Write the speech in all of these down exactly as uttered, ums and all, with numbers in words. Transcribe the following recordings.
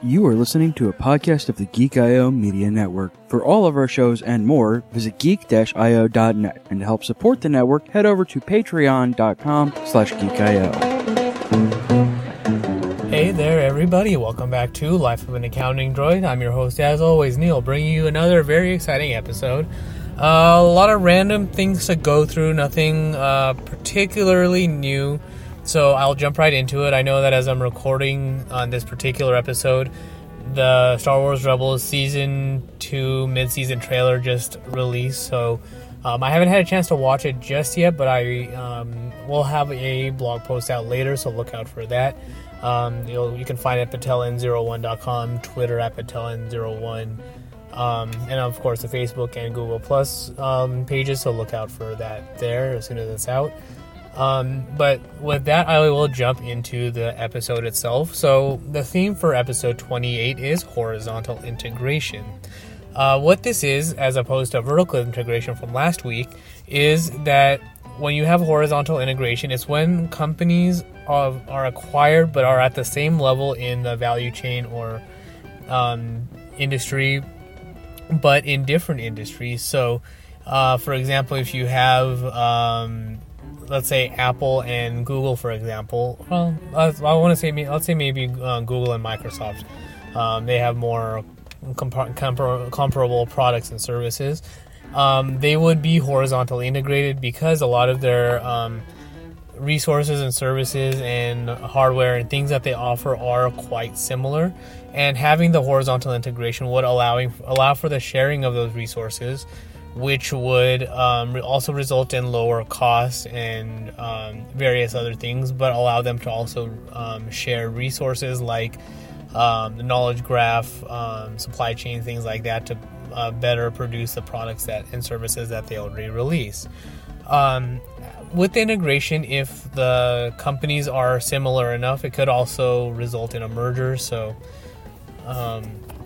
You are listening to a podcast of the Geek dot I O Media Network. For all of our shows and more, visit geek dash I O dot net. And to help support the network, head over to patreon.com slash geekio. Hey there, everybody. Welcome back to Life of an Accounting Droid. I'm your host, as always, Neil, bringing you another very exciting episode. Uh, a lot of random things to go through, nothing uh, particularly new. So I'll jump right into it. I know that as I'm recording on this particular episode, the Star Wars Rebels Season two mid-season trailer just released. So um, I haven't had a chance to watch it just yet, but I um, will have a blog post out later, so look out for that. Um, you'll, you can find it at patel n zero one dot com, Twitter at patel n zero one, um, and of course the Facebook and Google Plus um, pages, so look out for that there as soon as it's out. Um, but with that, I will jump into the episode itself. So the theme for episode twenty-eight is horizontal integration. Uh, what this is, as opposed to vertical integration from last week, is that when you have horizontal integration, it's when companies are, are acquired but are at the same level in the value chain or um, industry, but in different industries. So, uh, for example, if you have um, let's say Apple and Google, for example. Well, I, I want to say, let's say maybe uh, Google and Microsoft. Um, they have more compar- compar- comparable products and services. Um, they would be horizontally integrated because a lot of their um, resources and services and hardware and things that they offer are quite similar. And having the horizontal integration would allowing allow for the sharing of those resources, which would um, also result in lower costs and um, various other things, but allow them to also um, share resources like um, the knowledge graph, um, supply chain, things like that, to uh, better produce the products that and services that they already release. Um, with the integration, if the companies are similar enough, it could also result in a merger. So um,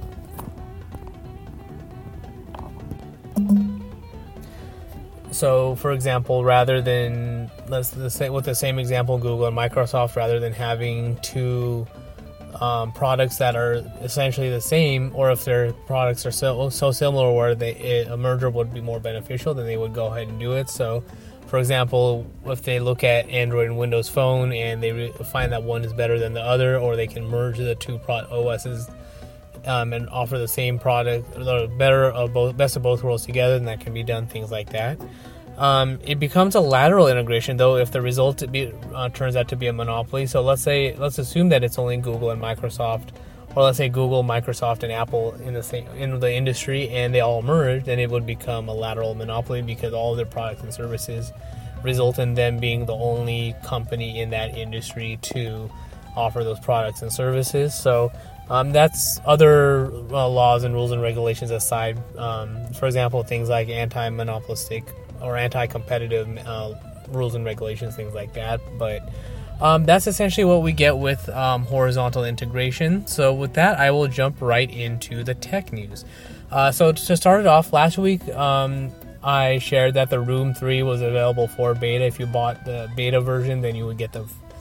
So, for example, rather than, let's, let's say with the same example, Google and Microsoft, rather than having two um, products that are essentially the same, or if their products are so, so similar where they, it, a merger would be more beneficial, then they would go ahead and do it. So, for example, if they look at Android and Windows Phone and they re- find that one is better than the other, or they can merge the two pro- O Ss Um, and offer the same product, or better of both, best of both worlds together, and that can be done, things like that. Um, it becomes a lateral integration, though, if the result be, uh, turns out to be a monopoly. So let's say, let's assume that it's only Google and Microsoft, or let's say Google, Microsoft, and Apple in the same in the industry, and they all merge, then it would become a lateral monopoly because all of their products and services result in them being the only company in that industry to offer those products and services. So Um, that's other uh, laws and rules and regulations aside. Um, for example, things like anti-monopolistic or anti-competitive uh, rules and regulations, things like that. But um, that's essentially what we get with um, horizontal integration. So with that, I will jump right into the tech news. Uh, so to start it off, last week um, I shared that the Room three was available for beta. If you bought the beta version, then you would get the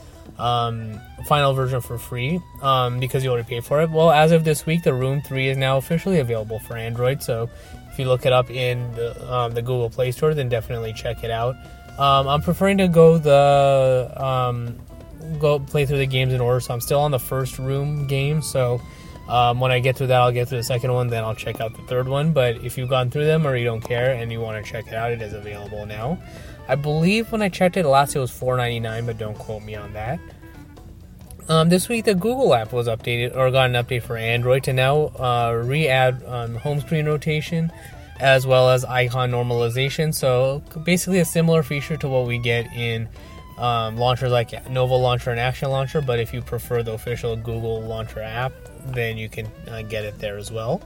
um final version for free um because you already paid for it. Well, as of this week, the Room three is now officially available for Android. So if you look it up in the, um, the Google Play Store, then definitely check it out. um I'm preferring to go the um go play through the games in order, so I'm still on the first Room game. So um when I get through that, I'll get through the second one, then I'll check out the third one. But if you've gone through them or you don't care and you want to check it out, it is available now. I believe when I checked it last, it was four ninety-nine, but don't quote me on that. Um, this week, the Google app was updated, or got an update for Android to now uh, re-add um, home screen rotation as well as icon normalization. So basically a similar feature to what we get in um, launchers like Nova Launcher and Action Launcher, but if you prefer the official Google Launcher app, then you can uh, get it there as well.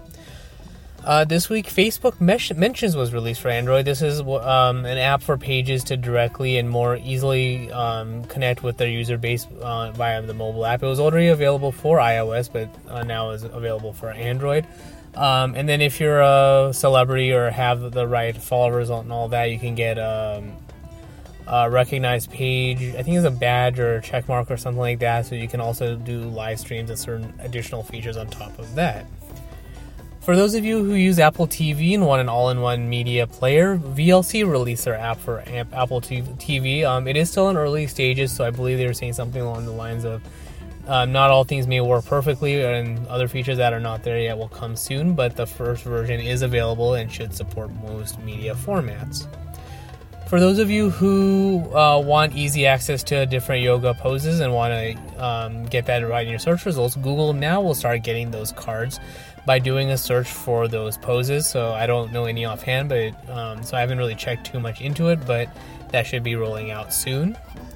Uh, this week, Facebook Mesh- Mentions was released for Android. This is um, an app for pages to directly and more easily um, connect with their user base uh, via the mobile app. It was already available for iOS, but uh, now is available for Android. Um, and then if you're a celebrity or have the right followers and all that, you can get um, uh, recognized page. I think it's a badge or a check mark or something like that. So you can also do live streams and certain additional features on top of that. For those of you who use Apple T V and want an all-in-one media player, V L C released their app for Apple T V. Um, it is still in early stages, so I believe they were saying something along the lines of um, not all things may work perfectly, and other features that are not there yet will come soon, but the first version is available and should support most media formats. For those of you who uh, want easy access to different yoga poses and want to um, get that right in your search results, Google now will start getting those cards by doing a search for those poses. So I don't know any offhand, but um, so I haven't really checked too much into it, but that should be rolling out soon.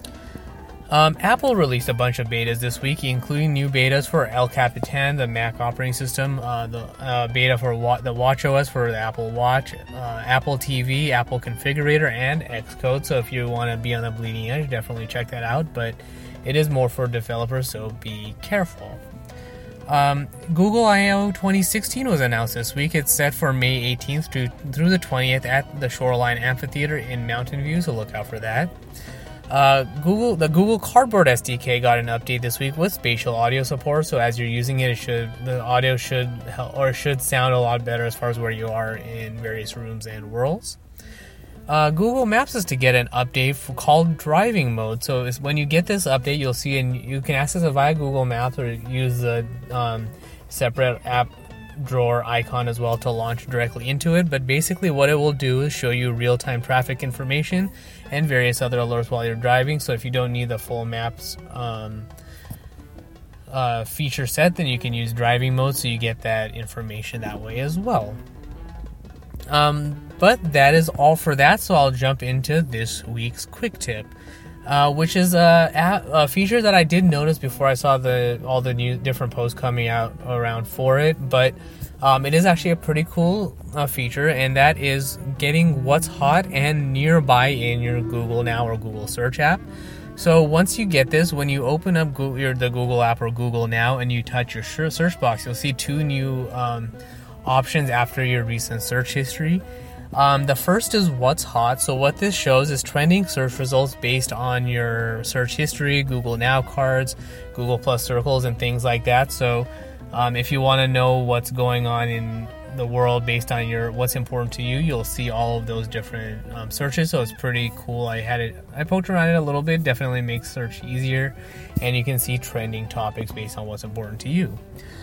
Um, Apple released a bunch of betas this week, including new betas for El Capitan, the Mac operating system, uh, the uh, beta for wa- the WatchOS for the Apple Watch, uh, Apple T V, Apple Configurator, and Xcode. So if you want to be on the bleeding edge, definitely check that out. But it is more for developers, so be careful. Um, Google I O twenty sixteen was announced this week. It's set for May eighteenth to, through the twentieth at the Shoreline Amphitheater in Mountain View, so look out for that. Uh, Google, the Google Cardboard S D K got an update this week with spatial audio support. So as you're using it, it should the audio should help, or should sound a lot better as far as where you are in various rooms and worlds. Uh, Google Maps is to get an update for, called Driving Mode. So it's, when you get this update, you'll see and you can access it via Google Maps or use the um, separate app drawer icon as well to launch directly into it. But basically what it will do is show you real-time traffic information and various other alerts while you're driving. So if you don't need the full maps um, uh, feature set, then you can use driving mode so you get that information that way as well. Um, but that is all for that, so I'll jump into this week's quick tip, uh, which is a, a feature that I did notice before I saw the all the new different posts coming out around for it, but um, it is actually a pretty cool uh, feature, and that is getting what's hot and nearby in your Google Now or Google Search app. So once you get this, when you open up Google, your, the Google app or Google Now and you touch your search box, you'll see two new um, options after your recent search history. Um, the first is what's hot. So what this shows is trending search results based on your search history, Google Now cards, Google Plus circles, and things like that. So um, if you want to know what's going on in the world based on your what's important to you, you'll see all of those different um, searches. So it's pretty cool. I had it, I poked around it a little bit. Definitely makes search easier, and you can see trending topics based on what's important to you.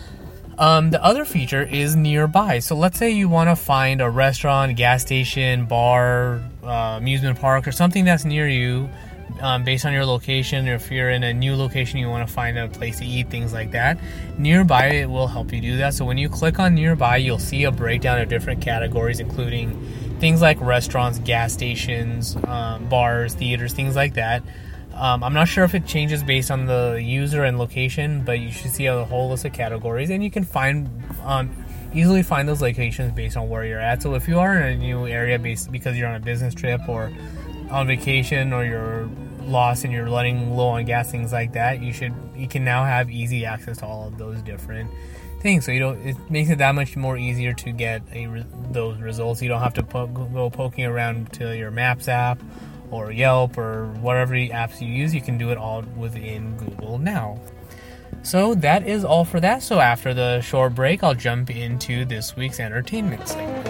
Um, the other feature is nearby. So let's say you want to find a restaurant, gas station, bar, uh, amusement park, or something that's near you um, based on your location. Or if you're in a new location, you want to find a place to eat, things like that. Nearby, it will help you do that. So when you click on nearby, you'll see a breakdown of different categories, including things like restaurants, gas stations, um, bars, theaters, things like that. Um, I'm not sure if it changes based on the user and location, but you should see a whole list of categories, and you can find um, easily find those locations based on where you're at. So if you are in a new area based because you're on a business trip or on vacation, or you're lost and you're running low on gas, things like that, you should you can now have easy access to all of those different things. So you don't it makes it that much more easier to get a, those results. You don't have to po- go poking around to your Maps app or Yelp or whatever apps you use. You can do it all within Google Now. So that is all for that. So after the short break, I'll jump into this week's entertainment segment.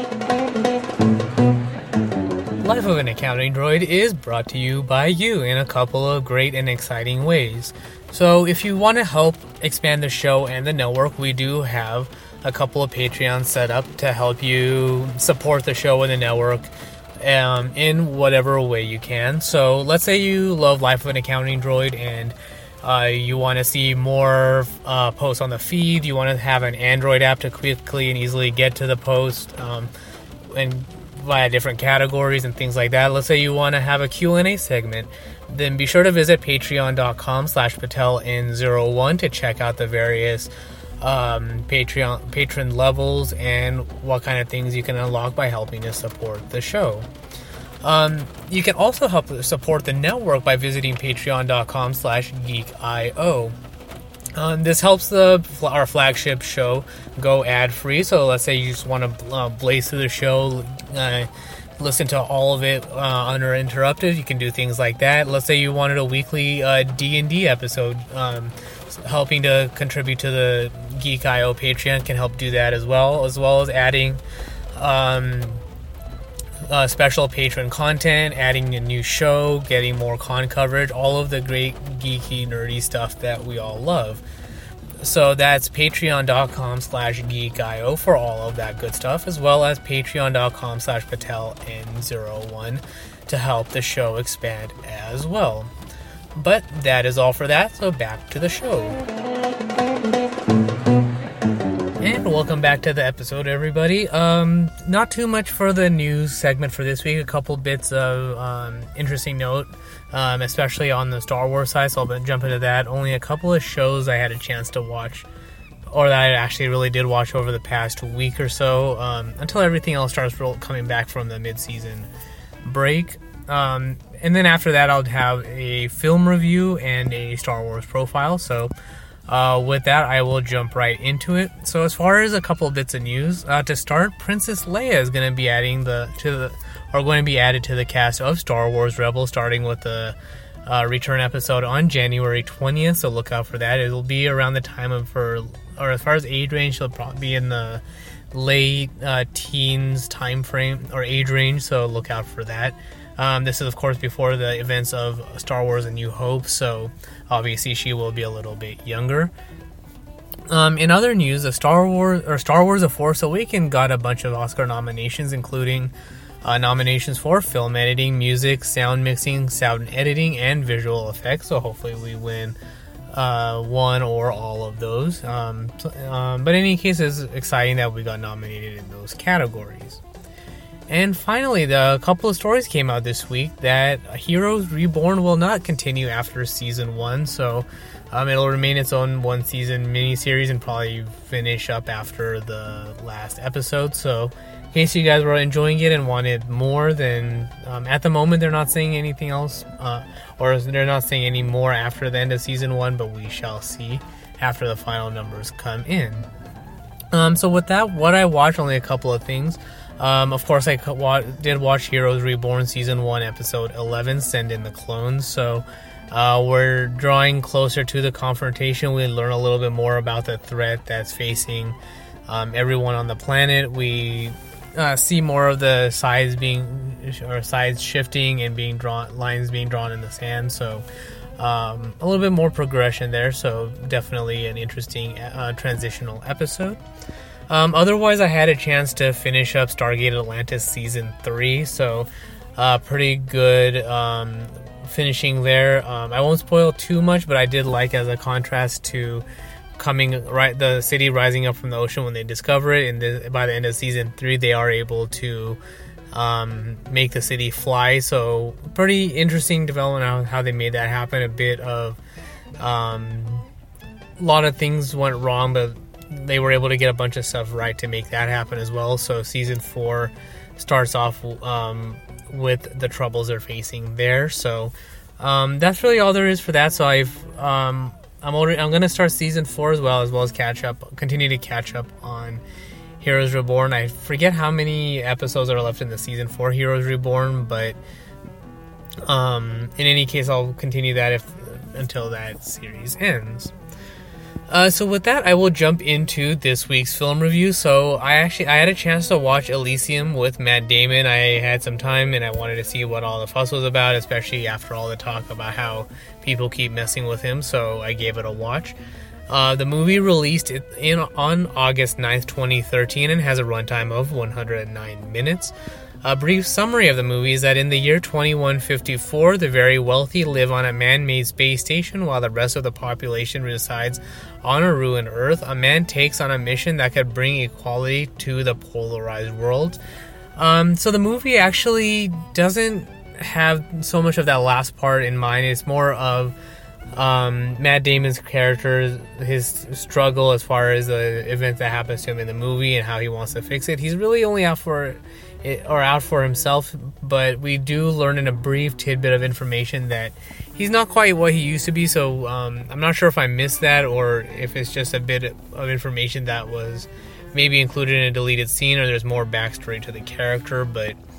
Life of an Accounting Droid is brought to you by you in a couple of great and exciting ways. So if you want to help expand the show and the network, we do have a couple of Patreons set up to help you support the show and the network Um, in whatever way you can. So let's say you love Life of an Accounting Droid and uh, you want to see more uh, posts on the feed. You want to have an Android app to quickly and easily get to the post um, and via different categories and things like that. Let's say you want to have a Q and A segment. Then be sure to visit patreon.com slash patel n zero one to check out the various um Patreon patron levels and what kind of things you can unlock by helping us support the show. Um, you can also help support the network by visiting patreon.com slash geekio. Um, this helps the our flagship show go ad-free. So let's say you just want to uh, blaze through the show, uh, listen to all of it uh, uninterrupted, you can do things like that. Let's say you wanted a weekly uh, D and D episode, um, helping to contribute to the Geek dot I O Patreon can help do that as well, as well as adding um, uh, special patron content, adding a new show, getting more con coverage, all of the great geeky, nerdy stuff that we all love. So that's patreon.com slash geekio for all of that good stuff, as well as patreon.com slash patel n zero one to help the show expand as well. But that is all for that, so back to the show. And welcome back to the episode, everybody. Um, not too much for the news segment for this week. A couple bits of um, interesting note, um, especially on the Star Wars side, so I'll jump into that. Only a couple of shows I had a chance to watch, or that I actually really did watch over the past week or so, um, until everything else starts coming back from the mid-season break. Um, and then after that, I'll have a film review and a Star Wars profile, so... Uh, with that, I will jump right into it. So, as far as a couple of bits of news, uh, to start, Princess Leia is going to be adding the to the are going to be added to the cast of Star Wars Rebels, starting with the uh, return episode on January twentieth. So look out for that. It will be around the time of her, or as far as age range, she'll probably be in the late uh, teens time frame or age range. So look out for that. Um, this is, of course, before the events of Star Wars A New Hope, so obviously she will be a little bit younger. Um, in other news, the Star Wars or Star Wars: The Force Awakens got a bunch of Oscar nominations, including uh, nominations for film editing, music, sound mixing, sound editing, and visual effects. So hopefully we win uh, one or all of those. Um, um, but in any case, it's exciting that we got nominated in those categories. And finally, the couple of stories came out this week that Heroes Reborn will not continue after season one, so um, it'll remain its own one season miniseries and probably finish up after the last episode. So, in case you guys were enjoying it and wanted more, then um, at the moment they're not saying anything else, uh, or they're not saying any more after the end of season one, but we shall see after the final numbers come in. Um, so with that, what I watched, only a couple of things. Um, of course, I did watch Heroes Reborn Season one, Episode eleven, Send in the Clones. So, uh, we're drawing closer to the confrontation. We learn a little bit more about the threat that's facing um, everyone on the planet. We uh, see more of the sides being, or sides shifting and being drawn, lines being drawn in the sand. So, um, a little bit more progression there. So, definitely an interesting uh, transitional episode. Um, otherwise, I had a chance to finish up Stargate Atlantis Season three, so uh, pretty good um, finishing there. Um, I won't spoil too much, but I did like, as a contrast to coming right the city rising up from the ocean when they discover it, and the, by the end of Season three, they are able to um, make the city fly, so pretty interesting development on how they made that happen. A bit of um, a lot of things went wrong, but they were able to get a bunch of stuff right to make that happen as well. So season four starts off um, with the troubles they're facing there. So um, that's really all there is for that. So I've um, I'm already I'm gonna start season four as well, as well as catch up, continue to catch up on Heroes Reborn. I forget how many episodes are left in the season four Heroes Reborn, but um, in any case, I'll continue that if until that series ends. Uh, so with that, I will jump into this week's film review. So I actually I had a chance to watch Elysium with Matt Damon. I had some time and I wanted to see what all the fuss was about, especially after all the talk about how people keep messing with him. So I gave it a watch. Uh, the movie released in on August ninth, twenty thirteen, and has a runtime of one hundred nine minutes. A brief summary of the movie is that in the year twenty-one fifty-four, the very wealthy live on a man-made space station while the rest of the population resides on a ruined Earth. A man takes on a mission that could bring equality to the polarized world. Um, so the movie actually doesn't have so much of that last part in mind. It's more of um, Matt Damon's character, his struggle as far as the event that happens to him in the movie and how he wants to fix it. He's really only out for it, or out for himself, but we do learn in a brief tidbit of information that he's not quite what he used to be. So um, I'm not sure if I missed that or if it's just a bit of information that was maybe included in a deleted scene, or there's more backstory to the character. But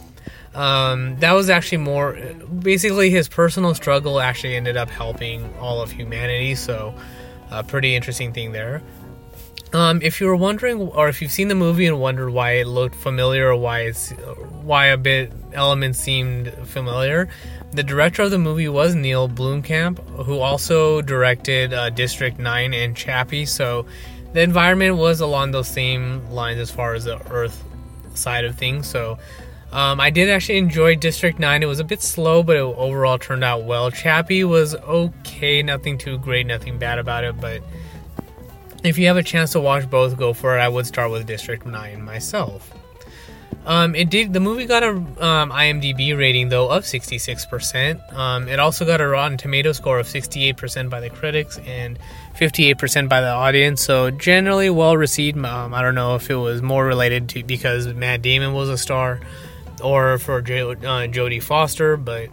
Um, that was actually more, basically his personal struggle actually ended up helping all of humanity, so a pretty interesting thing there. Um, if you were wondering, or if you've seen the movie and wondered why it looked familiar or why it's, why a bit elements seemed familiar, the director of the movie was Neil Blomkamp, who also directed uh, District nine and Chappie, so the environment was along those same lines as far as the Earth side of things, so Um, I did actually enjoy District nine. It was a bit slow, but it overall turned out well. Chappie was okay, nothing too great, nothing bad about it, but if you have a chance to watch both, go for it. I would start with District nine myself. Um, it did. The movie got a um, IMDb rating, though, of sixty-six percent. Um, it also got a Rotten Tomatoes score of sixty-eight percent by the critics and fifty-eight percent by the audience, so generally well received. Um, I don't know if it was more related to because Matt Damon was a star, or for jo- uh, Jodie Foster, but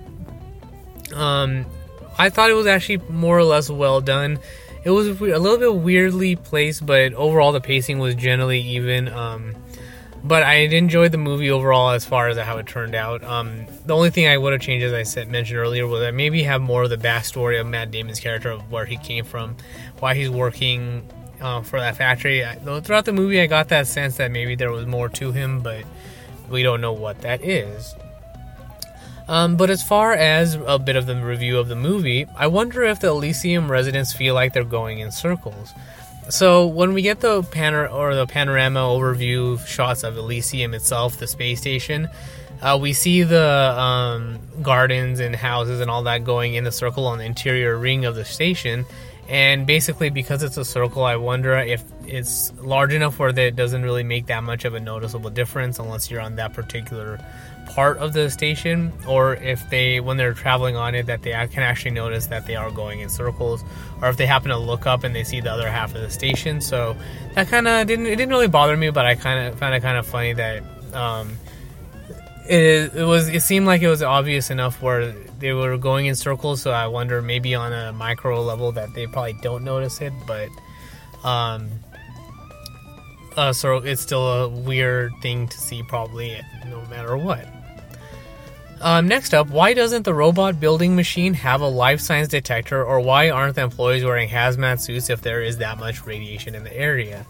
um, I thought it was actually more or less well done. It was a little bit weirdly placed, but overall the pacing was generally even. Um, but I enjoyed the movie overall as far as how it turned out. Um, the only thing I would have changed, as I said mentioned earlier, was that maybe have more of the backstory of Matt Damon's character, of where he came from, why he's working uh, for that factory. I, throughout the movie, I got that sense that maybe there was more to him, but we don't know what that is. Um, but as far as a bit of the review of the movie, I wonder if the Elysium residents feel like they're going in circles. So when we get the panor- or the panorama overview shots of Elysium itself, the space station, uh, we see the um, gardens and houses and all that going in a circle on the interior ring of the station. And basically, because it's a circle, I wonder if it's large enough where that it doesn't really make that much of a noticeable difference unless you're on that particular part of the station, or if they, when they're traveling on it, that they can actually notice that they are going in circles, or if they happen to look up and they see the other half of the station. So that kind of didn't, it didn't really bother me, but I kind of found it kind of funny that um, it, it was, it seemed like it was obvious enough where they were going in circles, so I wonder maybe on a micro level that they probably don't notice it, but um, uh, so it's still a weird thing to see probably no matter what. Um, next up, why doesn't the robot building machine have a life science detector, or why aren't the employees wearing hazmat suits if there is that much radiation in the area?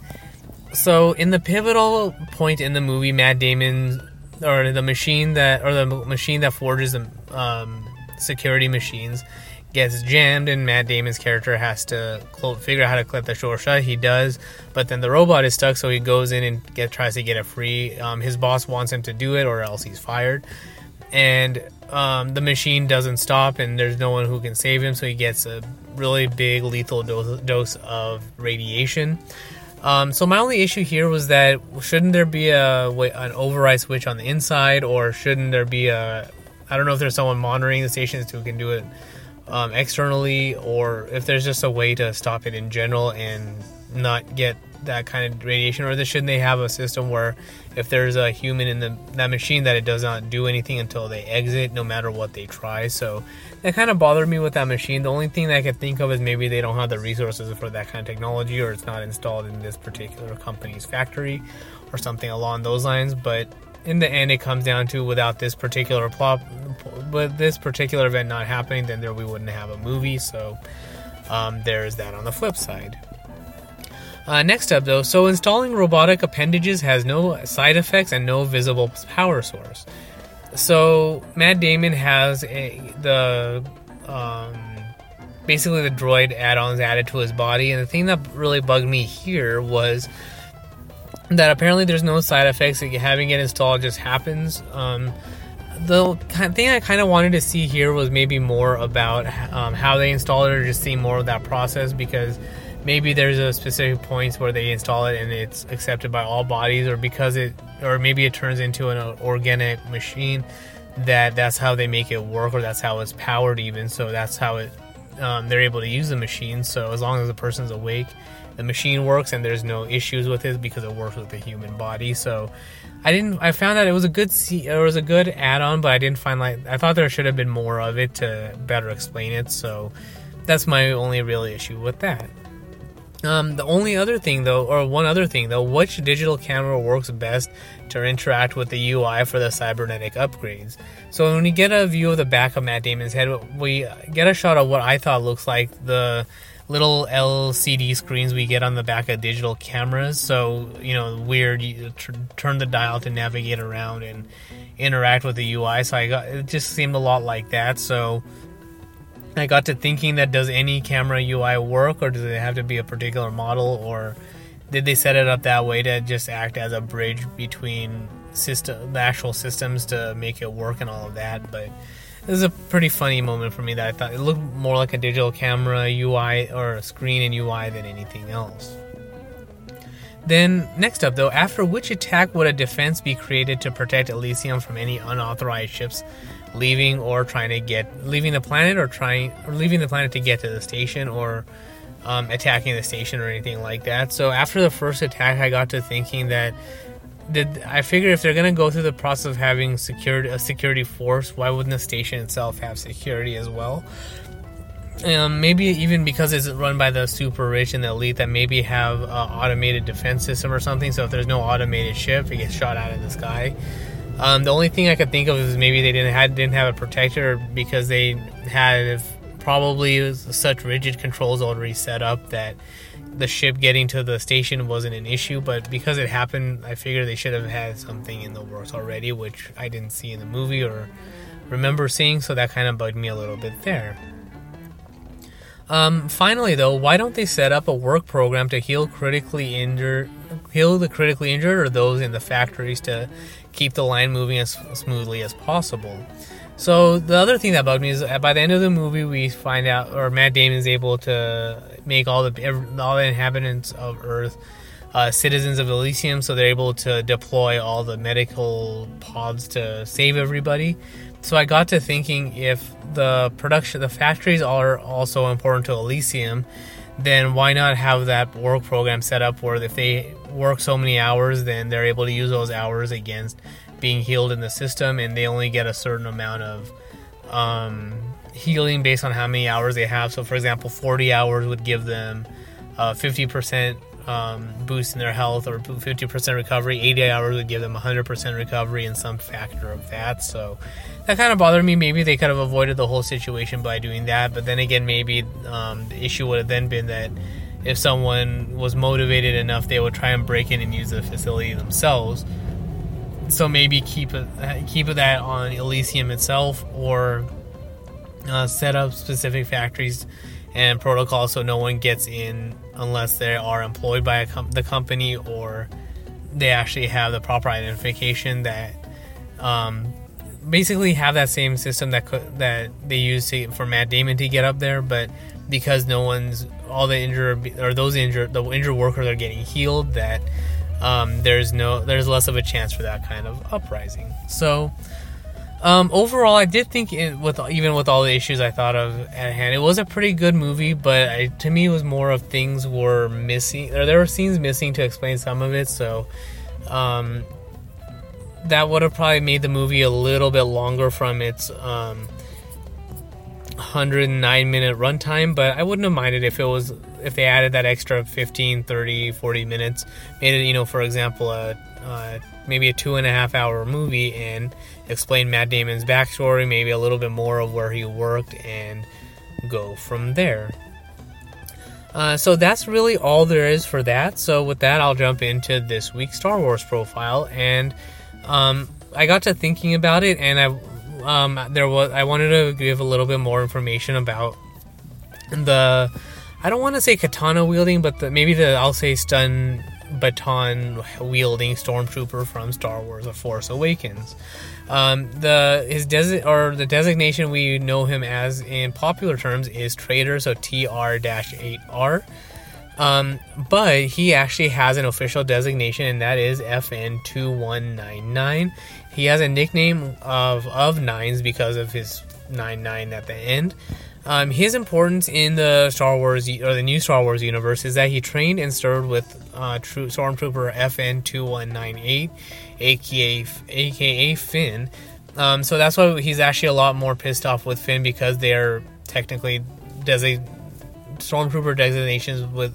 So in the pivotal point in the movie, Matt Damon, or the machine that, or the machine that forges the um, security machines, gets jammed, and Matt Damon's character has to cl- figure out how to clip the door shut. He does, but then the robot is stuck, so he goes in and get, tries to get it free. Um, his boss wants him to do it, or else he's fired. And um, the machine doesn't stop, and there's no one who can save him, so he gets a really big lethal dose, dose of radiation. Um, so my only issue here was that shouldn't there be a an override switch on the inside, or shouldn't there be a, I don't know if there's someone monitoring the stations who can do it um, externally, or if there's just a way to stop it in general and not get that kind of radiation, or shouldn't they have a system where if there's a human in the that machine that it does not do anything until they exit, no matter what they try. So that kind of bothered me with that machine. The only thing that I could think of is maybe they don't have the resources for that kind of technology, or it's not installed in this particular company's factory or something along those lines. But in the end, it comes down to, without this particular plot, with this particular event not happening, then there we wouldn't have a movie. So um, there's that on the flip side. Uh, next up, though, so installing robotic appendages has no side effects and no visible power source. So Matt Damon has a, the um, basically the droid add-ons added to his body, and the thing that really bugged me here was that apparently there's no side effects. Like, having it installed just happens. Um, the thing I kind of wanted to see here was maybe more about um, how they install it, or just see more of that process, because maybe there's a specific points where they install it and it's accepted by all bodies, or because it, or maybe it turns into an organic machine, that that's how they make it work, or that's how it's powered even. So that's how it, um, they're able to use the machine. So as long as the person's awake, the machine works and there's no issues with it because it works with the human body. So I didn't, I found that it was a good, it was a good add-on, but I didn't find like, I thought there should have been more of it to better explain it. So that's my only real issue with that. Um, the only other thing, though, or one other thing, though, which digital camera works best to interact with the U I for the cybernetic upgrades? So when we get a view of the back of Matt Damon's head, we get a shot of what I thought looks like the little L C D screens we get on the back of digital cameras. So, you know, weird, you t- turn the dial to navigate around and interact with the U I. So I got, it just seemed a lot like that. So I got to thinking that does any camera U I work, or does it have to be a particular model, or did they set it up that way to just act as a bridge between system, the actual systems to make it work and all of that? But it was a pretty funny moment for me that I thought it looked more like a digital camera U I or a screen and U I than anything else. Then, next up though, after which attack would a defense be created to protect Elysium from any unauthorized ships leaving or trying to get leaving the planet or trying or leaving the planet to get to the station, or um, attacking the station or anything like that? So after the first attack, I got to thinking that did I figured if they're gonna go through the process of having security a security force, why wouldn't the station itself have security as well? Um, maybe even because it's run by the super rich and the elite, that maybe have an automated defense system or something. So if there's no automated ship, it gets shot out of the sky. Um, the only thing I could think of is maybe they didn't had didn't have a protector because they had probably such rigid controls already set up that the ship getting to the station wasn't an issue. But because it happened, I figured they should have had something in the works already, which I didn't see in the movie or remember seeing. So that kind of bugged me a little bit there. Um, finally, though, why don't they set up a work program to heal critically injured, heal the critically injured or those in the factories to keep the line moving as smoothly as possible? So the other thing that bugged me is that by the end of the movie, we find out, or Matt Damon is able to make all the all the inhabitants of Earth uh, citizens of Elysium, so they're able to deploy all the medical pods to save everybody. So I got to thinking, if the production, the factories are also important to Elysium, then why not have that work program set up where if they work so many hours, then they're able to use those hours against being healed in the system, and they only get a certain amount of um, healing based on how many hours they have. So for example, forty hours would give them uh, fifty percent um, boost in their health, or fifty percent recovery. eighty hours would give them one hundred percent recovery in some factor of that. So that kind of bothered me. Maybe they could have avoided the whole situation by doing that. But then again, maybe um, the issue would have then been that if someone was motivated enough, they would try and break in and use the facility themselves. So maybe keep it, keep that on Elysium itself, or uh, set up specific factories and protocols so no one gets in unless they are employed by a com- the company, or they actually have the proper identification. That um, basically have that same system that could, that they use to, for Matt Damon to get up there, but because no one's all the injured or those injured the injured workers are getting healed, that um, there's no there's less of a chance for that kind of uprising. So um, overall, I did think it, with even with all the issues I thought of at hand, it was a pretty good movie. But I, to me, it was more of things were missing, or there were scenes missing to explain some of it. So um, that would have probably made the movie a little bit longer from its um, one hundred nine minute runtime, but I wouldn't have minded if it was if they added that extra fifteen, thirty, forty minutes, made it, you know, for example, a uh, maybe a two and a half hour movie, and explain Matt Damon's backstory, maybe a little bit more of where he worked, and go from there. Uh, so that's really all there is for that. So with that, I'll jump into this week's Star Wars profile, and um, I got to thinking about it, and I um, there was I wanted to give a little bit more information about the, I don't want to say katana wielding, but the, maybe the I'll say stun baton wielding stormtrooper from Star Wars: The Force Awakens. Um, the his desi- or the designation we know him as in popular terms is Traitor, so T R eight R. Um, but he actually has an official designation, and that is F N two one nine nine. He has a nickname of of Nines because of his nine nine at the end. Um, his importance in the Star Wars or the new Star Wars universe is that he trained and served with uh, True Stormtrooper F N two one nine eight, aka aka Finn. Um, so that's why he's actually a lot more pissed off with Finn, because they're technically desi- Stormtrooper designations with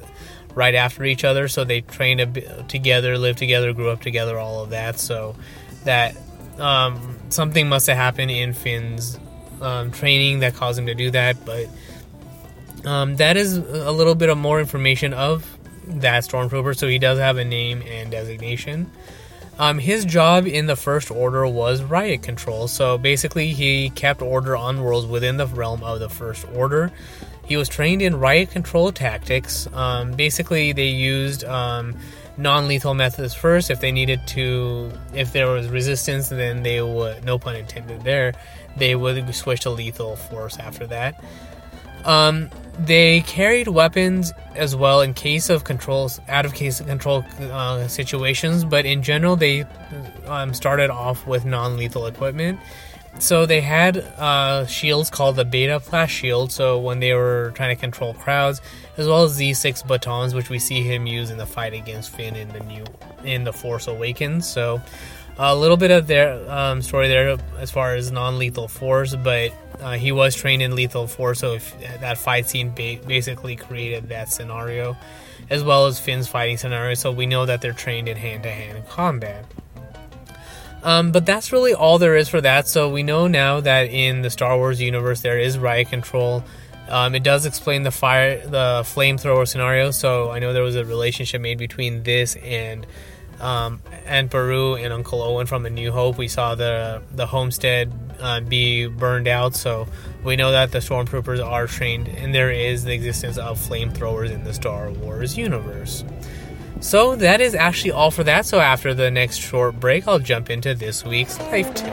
right after each other. So they trained a bit together, lived together, grew up together, all of that. So that um, something must have happened in Finn's um, training that caused him to do that. But um, that is a little bit of more information of that Stormtrooper. So he does have a name and designation. Um, his job in the First Order was riot control. So basically he kept order on worlds within the realm of the First Order. He was trained in riot control tactics. Um, basically they used um, non-lethal methods first. If they needed to, if there was resistance, then they would, no pun intended there, they would switch to lethal force after that. Um, they carried weapons as well in case of controls, out of case of control uh, situations, but in general they um, started off with non-lethal equipment. So they had uh, shields called the Beta Blast Shield, so when they were trying to control crowds, as well as Z six batons, which we see him use in the fight against Finn in the new in the Force Awakens. So a little bit of their um, story there as far as non-lethal force, but uh, he was trained in lethal force, so if that fight scene ba- basically created that scenario, as well as Finn's fighting scenario, so we know that they're trained in hand-to-hand combat. Um, but that's really all there is for that. So we know now that in the Star Wars universe there is riot control. Um, it does explain the fire, the flamethrower scenario, so I know there was a relationship made between this and Um, and Beru and Uncle Owen from A New Hope. We saw the the homestead uh, be burned out, so we know that the Stormtroopers are trained, and there is the existence of flamethrowers in the Star Wars universe. So that is actually all for that. So after the next short break, I'll jump into this week's life tip.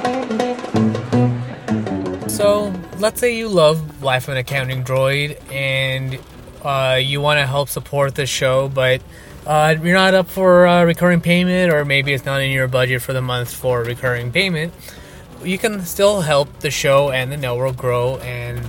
So let's say you love Life of an Accounting Droid, and uh, you want to help support the show, but Uh, you're not up for uh, recurring payment, or maybe it's not in your budget for the month for recurring payment. You can still help the show and the network grow and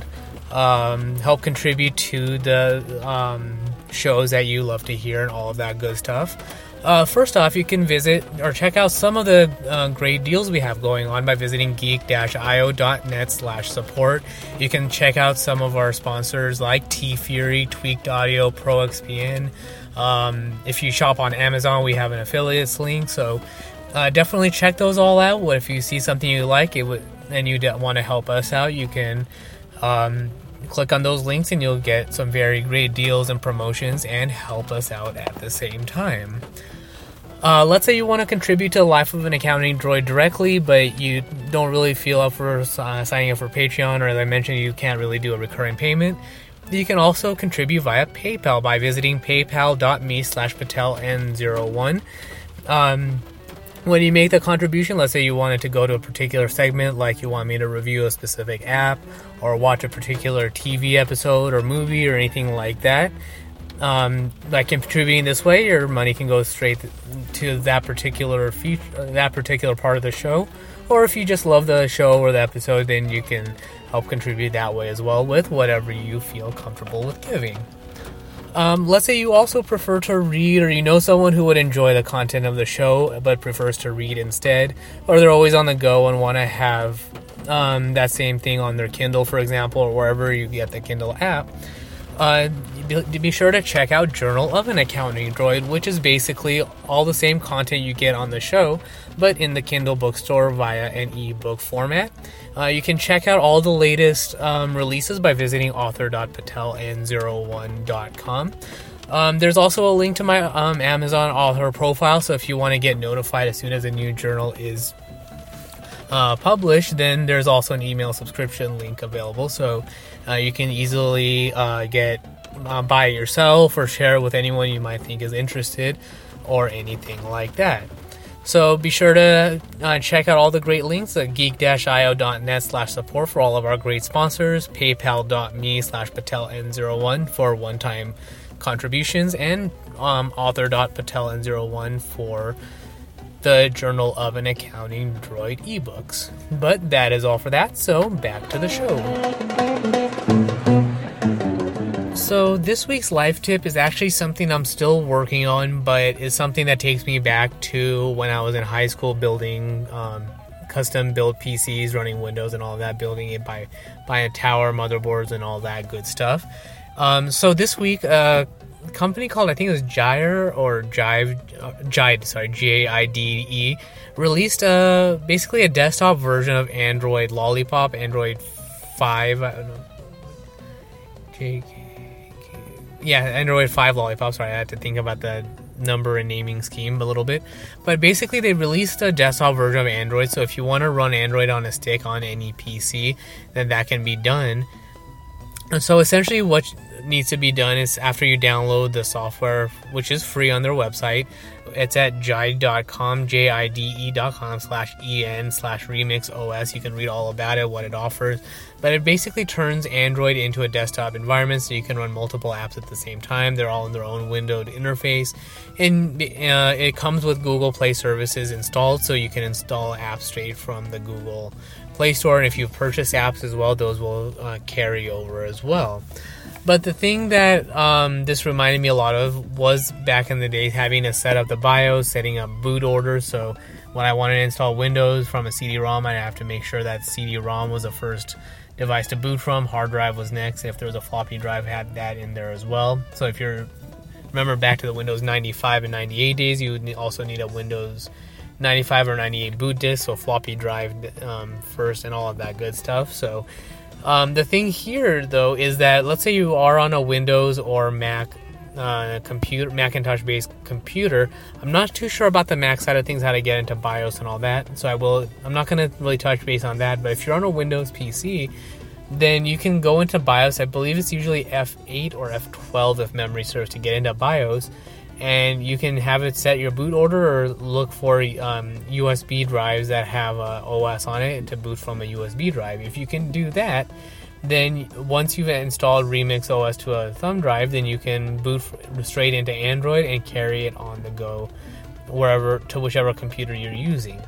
um, help contribute to the um, shows that you love to hear and all of that good stuff. Uh, first off, you can visit or check out some of the uh, great deals we have going on by visiting geek-io.net slash support. You can check out some of our sponsors like T-Fury, Tweaked Audio, ProXPN. Um, if you shop on Amazon, we have an affiliates link, so uh, definitely check those all out. What if you see something you like it would, and you want to help us out, you can um, click on those links and you'll get some very great deals and promotions and help us out at the same time. Uh, let's say you want to contribute to Life of an Accounting Droid directly, but you don't really feel up for uh, signing up for Patreon, or as I mentioned, you can't really do a recurring payment. You can also contribute via PayPal by visiting paypal.me slash pateln01. Um, when you make the contribution, let's say you wanted to go to a particular segment, like you want me to review a specific app, or watch a particular T V episode or movie or anything like that, um, by contributing this way, your money can go straight to that particular feature, that particular part of the show. Or if you just love the show or the episode, then you can help contribute that way as well with whatever you feel comfortable with giving. Um, let's say you also prefer to read, or you know someone who would enjoy the content of the show but prefers to read instead, or they're always on the go and want to have um, that same thing on their Kindle, for example, or wherever you get the Kindle app. Uh, be sure to check out Journal of an Accounting Droid, which is basically all the same content you get on the show, but in the Kindle bookstore via an ebook format. Uh, you can check out all the latest um, releases by visiting author dot pateln zero one dot com. Um, there's also a link to my um, Amazon author profile, so if you want to get notified as soon as a new journal is uh, published, then there's also an email subscription link available, so uh, you can easily uh, get uh, buy it yourself or share it with anyone you might think is interested or anything like that. So be sure to uh, check out all the great links at geek-io.net slash support for all of our great sponsors, paypal.me slash pateln01 for one-time contributions, and um, author.pateln zero one for the Journal of an Accounting Droid ebooks. But that is all for that, so back to the show. So this week's life tip is actually something I'm still working on, but it's something that takes me back to when I was in high school building um, custom build P Cs, running Windows and all of that, building it by, by a tower, motherboards, and all that good stuff. Um, so this week, uh, company called, I think it was Gyre or Jive, uh, Jide, sorry, J I D E, released a, basically a desktop version of Android Lollipop, Android five, I don't know, J K, yeah, Android five Lollipop, sorry, I had to think about the number and naming scheme a little bit, but basically they released a desktop version of Android, so if you want to run Android on a stick on any P C, then that can be done. And so essentially what needs to be done is after you download the software, which is free on their website, it's at jide dot com, J I D E dot com slash E N slash remix O S. You can read all about it, what it offers. But it basically turns Android into a desktop environment so you can run multiple apps at the same time. They're all in their own windowed interface. And uh, it comes with Google Play services installed, so you can install apps straight from the Google Play Store. And if you've purchased apps as well, those will uh, carry over as well. But the thing that um, this reminded me a lot of was back in the day having to set up the BIOS, setting up boot orders. So when I wanted to install Windows from a C D ROM, I'd have to make sure that C D ROM was the first device to boot from. Hard drive was next. If there was a floppy drive, had that in there as well. So if you're, remember back to the Windows ninety-five and ninety-eight days, you would also need a Windows ninety-five or ninety-eight boot disk, so floppy drive um, first and all of that good stuff. So um, the thing here though is that let's say you are on a Windows or Mac uh, computer, Macintosh based computer. I'm not too sure about the Mac side of things, how to get into BIOS and all that. So I will, I'm not going to really touch base on that. But if you're on a Windows P C, then you can go into BIOS. I believe it's usually F eight or F twelve if memory serves to get into BIOS. And you can have it set your boot order or look for um, U S B drives that have a O S on it to boot from a U S B drive. If you can do that, then once you've installed Remix O S to a thumb drive, then you can boot straight into Android and carry it on the go wherever, to whichever computer you're using.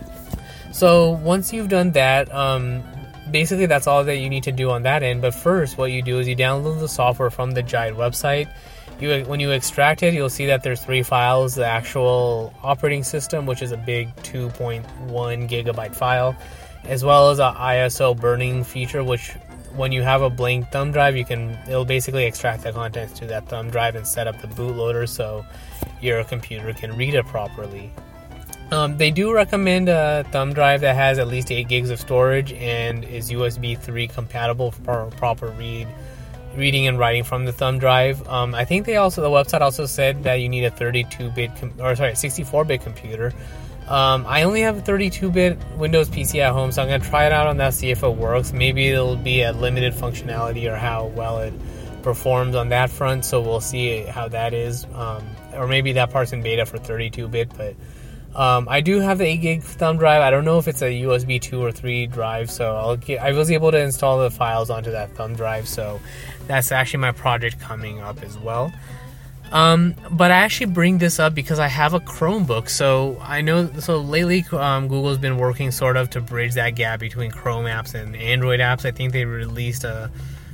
So once you've done that, um, basically that's all that you need to do on that end. But first, what you do is you download the software from the Jide website. You, when you extract it, you'll see that there's three files: the actual operating system, which is a big two point one gigabyte file, as well as a I S O burning feature, which when you have a blank thumb drive, you can it'll basically extract the contents to that thumb drive and set up the bootloader so your computer can read it properly. Um, they do recommend a thumb drive that has at least eight gigs of storage and is U S B three compatible for proper read. reading and writing from the thumb drive. Um, I think they also, the website also said that you need a thirty-two bit, com- or sorry, sixty-four bit computer. Um, I only have a thirty-two bit Windows P C at home, so I'm going to try it out on that, see if it works. Maybe it'll be a limited functionality or how well it performs on that front, so we'll see how that is. Um, or maybe that part's in beta for thirty-two bit, but Um, I do have the eight gig thumb drive. I don't know if it's a U S B two or three drive, so I'll get, I was able to install the files onto that thumb drive, so that's actually my project coming up as well. Um, but I actually bring this up because I have a Chromebook, so I know, so lately um, Google's been working sort of to bridge that gap between Chrome apps and Android apps. I think they released a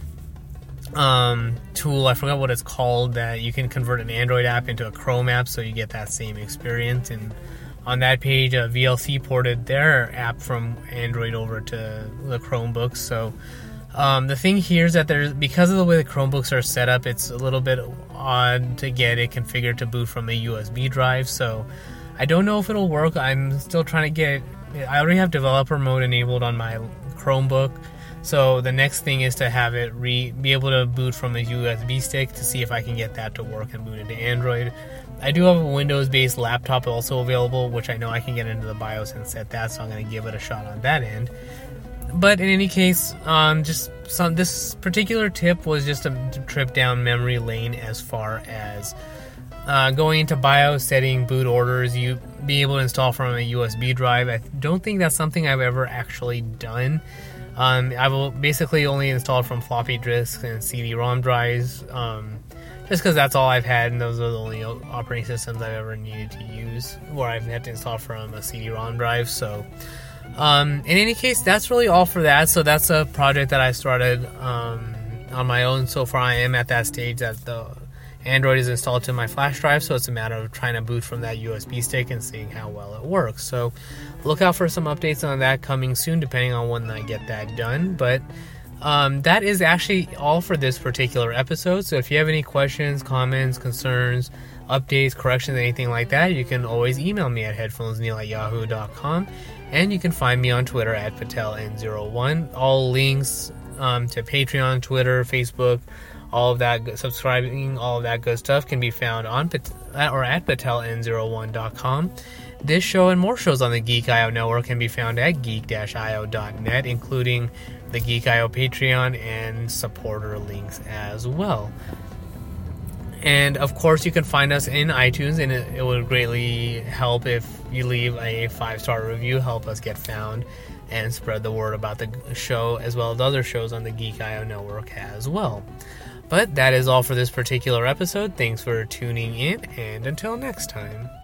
um, tool, I forgot what it's called, that you can convert an Android app into a Chrome app so you get that same experience. And on that page, uh, V L C ported their app from Android over to the Chromebooks. So um, the thing here is that there's, because of the way the Chromebooks are set up, it's a little bit odd to get it configured to boot from a U S B drive. So I don't know if it'll work. I'm still trying to get, I already have developer mode enabled on my Chromebook. So the next thing is to have it re, be able to boot from a U S B stick to see if I can get that to work and boot into Android. I do have a Windows-based laptop also available, which I know I can get into the BIOS and set that, so I'm going to give it a shot on that end. But in any case, um, just some this particular tip was just a trip down memory lane as far as uh, going into BIOS, setting boot orders, you be able to install from a U S B drive. I don't think that's something I've ever actually done. Um, I've basically only installed from floppy disks and C D ROM drives, um, just because that's all I've had, and those are the only operating systems I've ever needed to use where I've had to install from a C D ROM drive. So um, in any case, that's really all for that. So that's a project that I started um, on my own. So far I am at that stage that the Android is installed to my flash drive, so it's a matter of trying to boot from that U S B stick and seeing how well it works. So look out for some updates on that coming soon, depending on when I get that done. But Um, that is actually all for this particular episode. So if you have any questions, comments, concerns, updates, corrections, anything like that, you can always email me at headphonesneil at yahoo dot com. And you can find me on Twitter at patel n zero one. All links um, to Patreon, Twitter, Facebook, all of that, subscribing, all of that good stuff can be found on or at patel n zero one dot com. This show and more shows on the Geek I O Network can be found at geek dash i o dot net, including the Geek I O Patreon and supporter links as well. And of course, you can find us in iTunes, and it, it would greatly help if you leave a five-star review, help us get found, and spread the word about the show as well as other shows on the Geek I O Network as well. But that is all for this particular episode. Thanks for tuning in, and until next time.